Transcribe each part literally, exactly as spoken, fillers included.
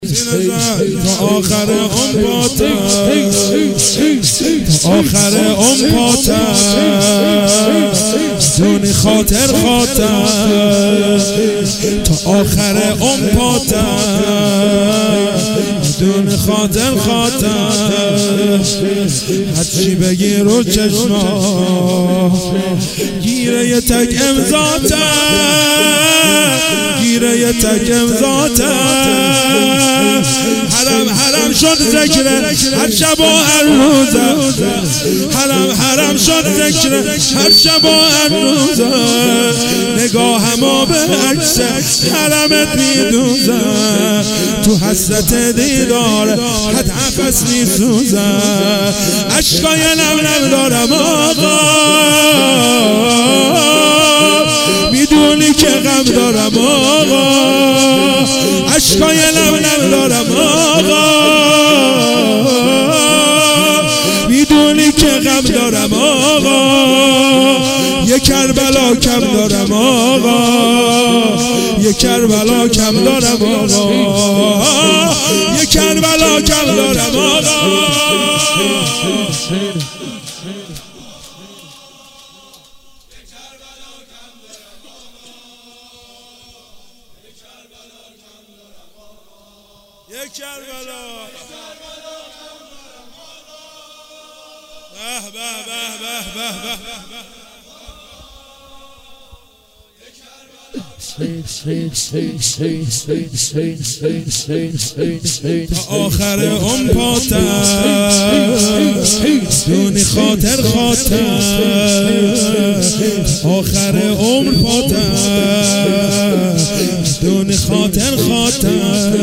تا آخر عمر پاتم، تا آخر عمر پاتم، دون خاطر خاطر، تا آخر عمر پاتم، دون خاطر خاطر، هرچی بگی رو چشما گیره یه تک امضاتم، گیره یه تک امضاتم. حرم حرم شد ذکر هر شب و هر روزه، حرم حرم شد ذکر هر شب و هر روزه، نگاهما به عکس حرمت میدوزه، تو حسرت دیدار حد نفس میسوزه، عشقای لب لب دارم آقا، میدونی که غم دارم آقا، عشقای لب لب دارم آقا، میدونی که غم دارم آقا، یه کربلا کم دارم آقا، یه کربلا کم دارم آقا، یه کربلا کم دارم آقا. یک کربلا به به به به به تا آخر عمر پاتم، دون خاطر خاطر، آخر عمر پاتم، دون خاطر خاطر،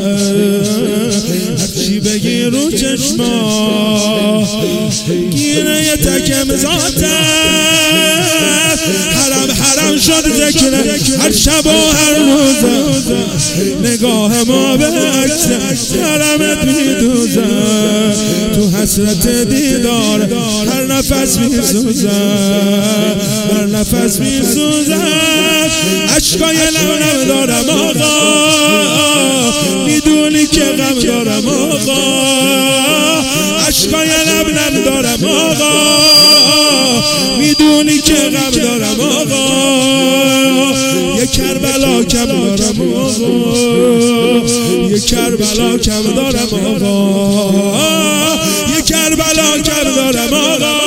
هرچی بگی رو چشما گیره یه تک امضاتم، حرم حرم شد ذکر هر شب و هر روزه، نگاه ما به عکس حرمت میدوزه، تو حسرت دیدار هر نفس میسوزه، هر نفس میسوزه، عشقای لب لب دارم آقا، میدونی که غم دارم آقا، عشقای لب لب دارم آقا، میدونی که غم دارم آقا، یه کربلا کم دارم آقا، یه کربلا کم دارم آقا، یه کربلا کم دارم آقا.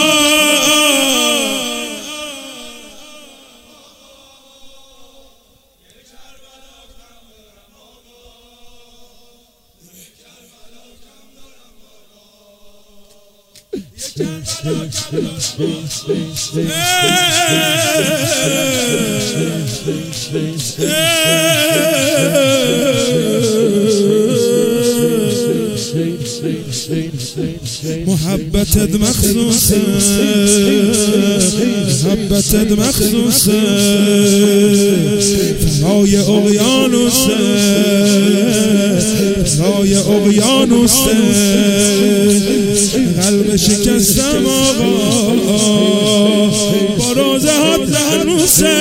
محبتت مخصوصه، محبتت مخصوصه، فضای اقیانوسه، فضای اقیانوسه، قلب شکستم آقا، با روزه هات زهنوسه،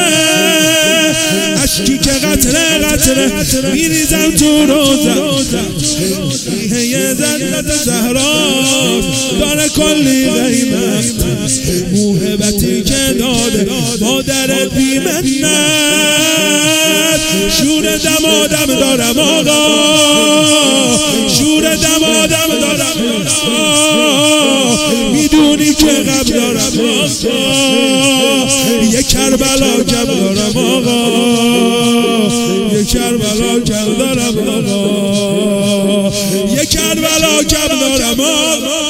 عشقی که قطره قطره میریزم تو روزه، یه زنت زهرا داره کلی قیمت، موهبتی که داده مادرت بی منت، شور دمادم دارم آقا، شور دمادم دارم آقا، میدونی که غم دارم آقا، یه کربلا کم دارم آقا، یه کربلا کم دارم آقا، یه کربلا کم دارم آقا.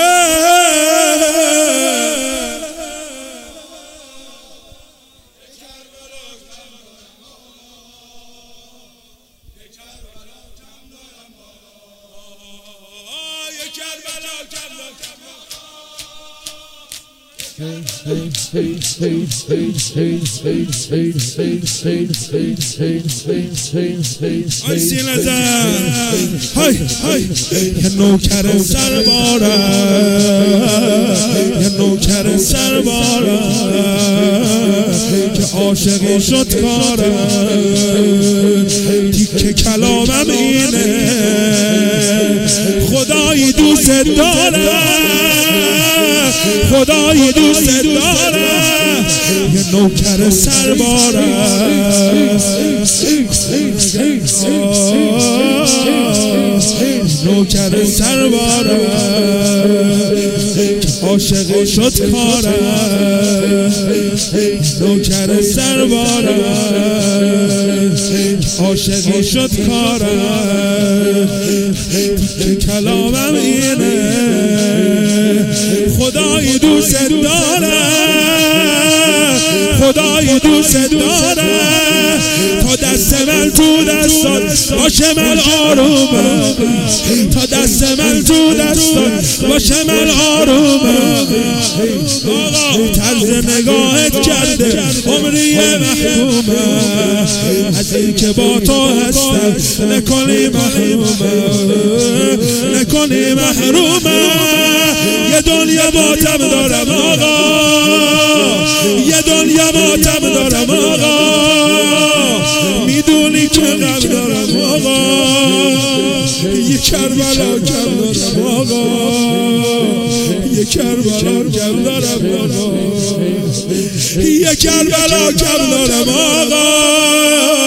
آی سینه های های یه نوکر سرباره، یه نوکر سرباره که عاشقی شد کاره، که کلامم اینه خدایی دوست داره خدایی دوست داره یه نوکر سرباره نوکر سرباره عاشق شد کاره نوکر سرباره عاشق شد کاره که کلامم اینه خدایی دوست داره خدایی دوست داره تا دست من تو دستات باشه من آرومه تا دست من تو دستات باشه من آرومه آقا طرز نگاهت کرده عمری محرومه از این که با تو هستم نکنی محرومه نکنی محرومه یه دنیا ماتم دارم آقا یه دنیا ماتم دارم آقا میدونی که غم دارم آقا یه کربلا کم دارم آقا یه کربلا کم دارم آقا یه کربلا کم دارم آقا